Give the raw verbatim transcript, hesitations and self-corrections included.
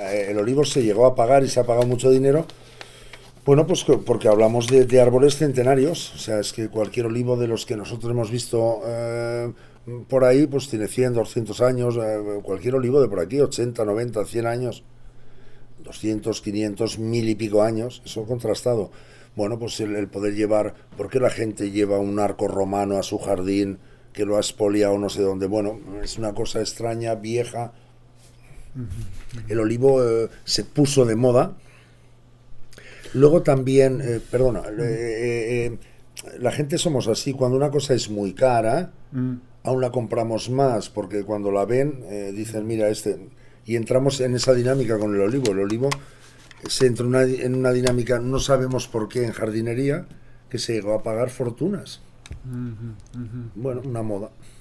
eh, el olivo se llegó a pagar y se ha pagado mucho dinero. Bueno, pues porque hablamos de, de árboles centenarios. O sea, es que cualquier olivo de los que nosotros hemos visto eh, por ahí, pues tiene cien, doscientos años. Eh, cualquier olivo de por aquí, ochenta, noventa, cien años. doscientos, quinientos, mil y pico años. Eso contrastado. Bueno, pues el, el poder llevar... ¿Por qué la gente lleva un arco romano a su jardín que lo ha expoliado no sé dónde? Bueno, es una cosa extraña, vieja. El olivo eh, se puso de moda. Luego también, eh, perdona, eh, eh, la gente somos así, cuando una cosa es muy cara, mm. aún la compramos más, porque cuando la ven, eh, dicen, mira, este... Y entramos en esa dinámica con el olivo. El olivo se entra una, en una dinámica, no sabemos por qué, en jardinería, que se llegó a pagar fortunas. Uh-huh, uh-huh. Bueno, una moda.